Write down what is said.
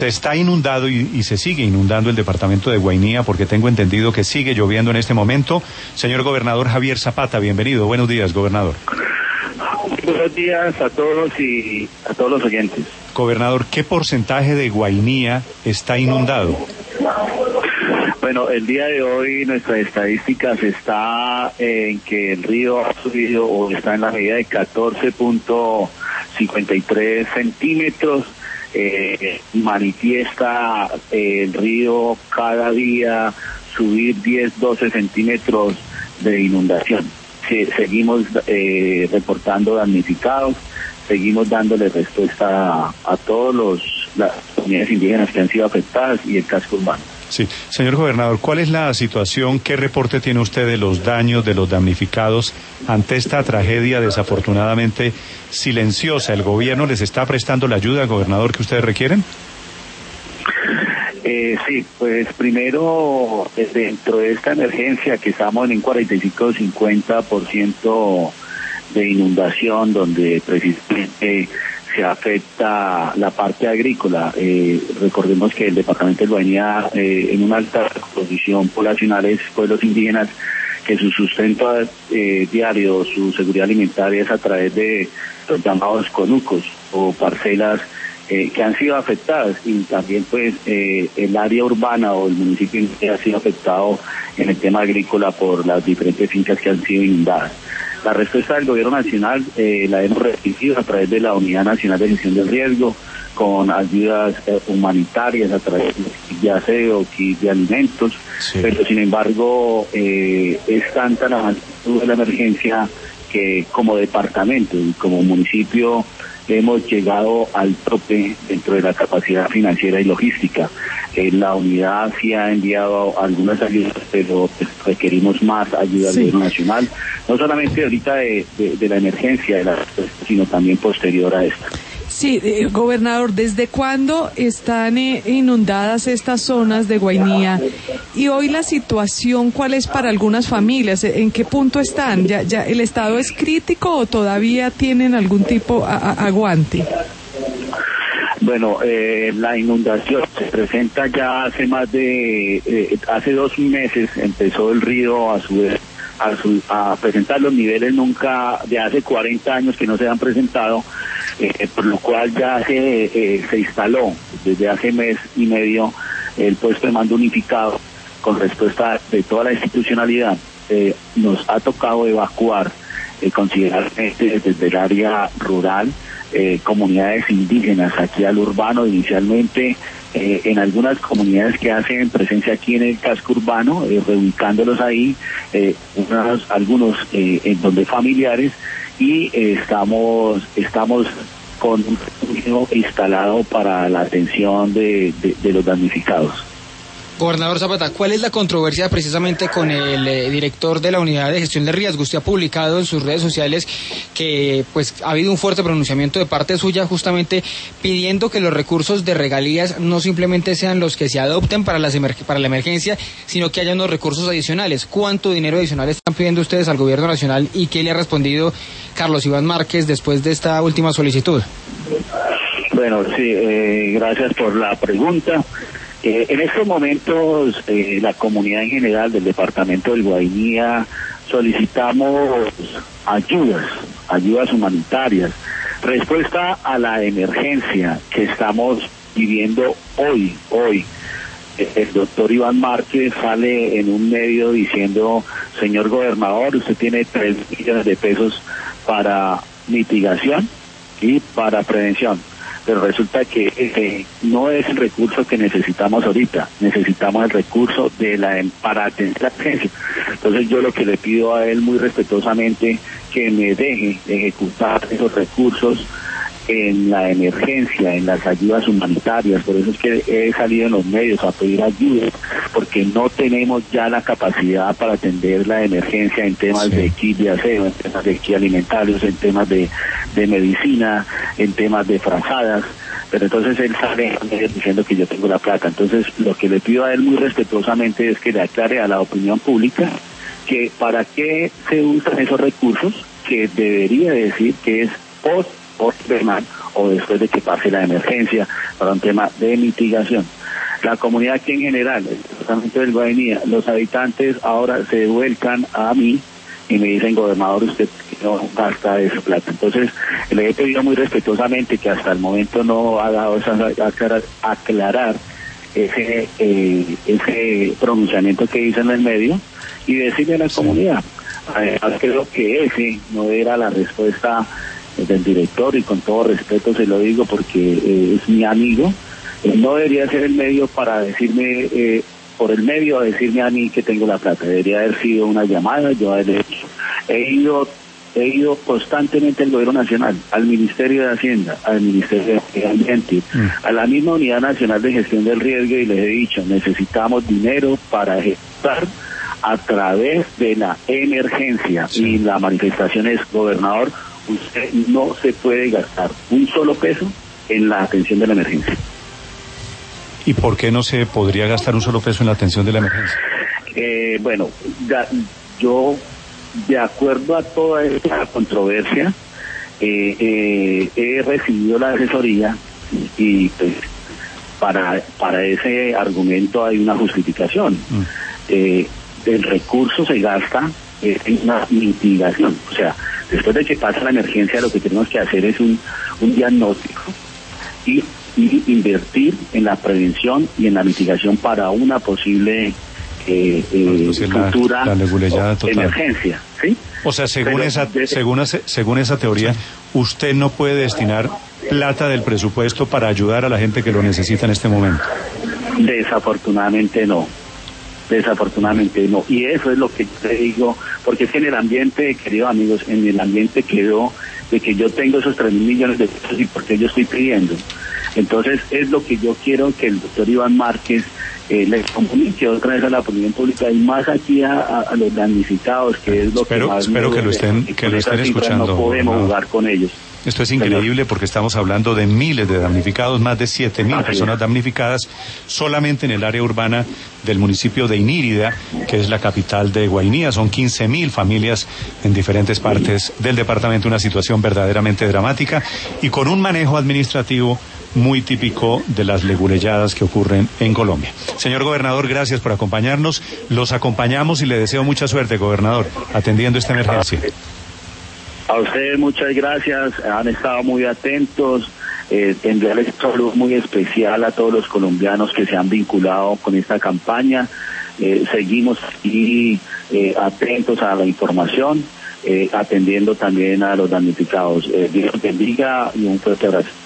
Se está inundado y se sigue inundando el departamento de Guainía porque tengo entendido que sigue lloviendo en este momento. Señor gobernador Javier Zapata, bienvenido. Buenos días, gobernador. Buenos días a todos y a todos los oyentes. Gobernador, ¿qué porcentaje de Guainía está inundado? Bueno, el día de hoy nuestras estadísticas está en que el río ha subido o está en la medida de 14.53 centímetros. Manifiesta el río cada día subir 10-12 centímetros de inundación. Seguimos reportando damnificados, seguimos dándole respuesta a todos las comunidades indígenas que han sido afectadas y el casco urbano. Sí, señor gobernador, ¿cuál es la situación? ¿Qué reporte tiene usted de los daños, de los damnificados ante esta tragedia desafortunadamente silenciosa? ¿El gobierno les está prestando la ayuda, gobernador, que ustedes requieren? Sí, pues primero, dentro de esta emergencia que estamos en un 45-50% de inundación, donde precisamente se afecta la parte agrícola. Recordemos que el departamento de Guainía, en una alta composición poblacional, es pueblos indígenas que su sustento diario, su seguridad alimentaria es a través de los llamados conucos o parcelas que han sido afectadas, y también pues el área urbana o el municipio que ha sido afectado en el tema agrícola por las diferentes fincas que han sido inundadas. La respuesta del gobierno nacional la hemos recibido a través de la Unidad Nacional de Gestión del Riesgo, con ayudas humanitarias a través de aseo, kit de alimentos, sí. Pero sin embargo es tanta la magnitud de la emergencia que como departamento y como municipio hemos llegado al tope dentro de la capacidad financiera y logística. La unidad sí ha enviado algunas ayudas, pero requerimos más ayuda del gobierno nacional, no solamente ahorita de la emergencia, sino también posterior a esta. Sí, gobernador, ¿desde cuándo están inundadas estas zonas de Guainía? Y hoy la situación, ¿cuál es para algunas familias? ¿En qué punto están? ¿Ya el estado es crítico o todavía tienen algún tipo aguante? Bueno, la inundación se presenta ya hace hace 2 meses empezó el río a presentar los niveles nunca de hace 40 años que no se han presentado, por lo cual ya se instaló desde hace mes y medio el puesto de mando unificado con respuesta de toda la institucionalidad. Nos ha tocado evacuar considerablemente desde el área rural comunidades indígenas aquí al urbano inicialmente, en algunas comunidades que hacen presencia aquí en el casco urbano, reubicándolos ahí, algunos en donde familiares, y estamos con un refugio instalado para la atención de los damnificados. Gobernador Zapata, ¿cuál es la controversia precisamente con el director de la Unidad de Gestión de Riesgo? Usted ha publicado en sus redes sociales que pues ha habido un fuerte pronunciamiento de parte suya justamente pidiendo que los recursos de regalías no simplemente sean los que se adopten para la emergencia, sino que haya unos recursos adicionales. ¿Cuánto dinero adicional están pidiendo ustedes al gobierno nacional y qué le ha respondido Carlos Iván Márquez después de esta última solicitud? Bueno, sí, gracias por la pregunta. En estos momentos, la comunidad en general del departamento del Guainía solicitamos ayudas humanitarias, respuesta a la emergencia que estamos viviendo hoy. El doctor Iván Márquez sale en un medio diciendo: señor gobernador, usted tiene 3 millones de pesos para mitigación y para prevención. Pero resulta que no es el recurso que necesitamos ahorita, necesitamos el recurso para atender la emergencia. Entonces yo lo que le pido a él muy respetuosamente, que me deje ejecutar esos recursos en la emergencia, en las ayudas humanitarias. Por eso es que he salido en los medios a pedir ayuda, porque no tenemos ya la capacidad para atender la emergencia en temas de kit de aseo, en temas de kit alimentarios, en temas de medicina, en temas de frazadas. Pero entonces él sale diciendo que yo tengo la plata. Entonces lo que le pido a él muy respetuosamente es que le aclare a la opinión pública que para qué se usan esos recursos, que debería decir que es post o después de que pase la emergencia, para un tema de mitigación. La comunidad aquí en general, el departamento del Guainía, los habitantes ahora se vuelcan a mí y me dicen, gobernador, usted no gasta esa plata. Entonces, le he pedido muy respetuosamente que hasta el momento no ha dado aclarar ese pronunciamiento que hizo en el medio y decirle a la comunidad. Además, creo que ese no era la respuesta del director, y con todo respeto se lo digo porque es mi amigo. No debería ser el medio para decirme, por el medio a decirme a mí que tengo la plata. Debería haber sido una llamada, yo he ido constantemente al Gobierno Nacional, al Ministerio de Hacienda, al Ministerio de Ambiente, a la misma Unidad Nacional de Gestión del Riesgo, y les he dicho, necesitamos dinero para ejecutar a través de la emergencia. Sí. Y la manifestación es, gobernador, usted no se puede gastar un solo peso en la atención de la emergencia. ¿Y por qué no se podría gastar un solo peso en la atención de la emergencia? Bueno, yo, de acuerdo a toda esta controversia, he recibido la asesoría y pues para ese argumento hay una justificación. El recurso se gasta en una mitigación. O sea, después de que pasa la emergencia, lo que tenemos que hacer es un diagnóstico y invertir en la prevención y en la mitigación para una posible futura emergencia, ¿sí? O sea, según esa teoría, usted no puede destinar plata del presupuesto para ayudar a la gente que lo necesita en este momento. Desafortunadamente no. Y eso es lo que yo te digo, porque es que en el ambiente, queridos amigos, en el ambiente quedó de que yo tengo esos 3.000 millones de pesos y porque yo estoy pidiendo. Entonces es lo que yo quiero que el doctor Iván Márquez les comunique otra vez a la opinión pública y más aquí a los damnificados, que es lo que más espero que lo estén escuchando. No podemos jugar con ellos. Esto es increíble porque estamos hablando de miles de damnificados, más de 7.000 personas damnificadas solamente en el área urbana del municipio de Inírida, que es la capital de Guainía. Son 15.000 familias en diferentes partes del departamento, una situación verdaderamente dramática y con un manejo administrativo muy típico de las leguleyadas que ocurren en Colombia. Señor gobernador, gracias por acompañarnos. Los acompañamos y le deseo mucha suerte, gobernador, atendiendo esta emergencia. A ustedes muchas gracias, han estado muy atentos. Enviarles un saludo muy especial a todos los colombianos que se han vinculado con esta campaña. Seguimos aquí atentos a la información, atendiendo también a los damnificados. Dios bendiga y un fuerte abrazo.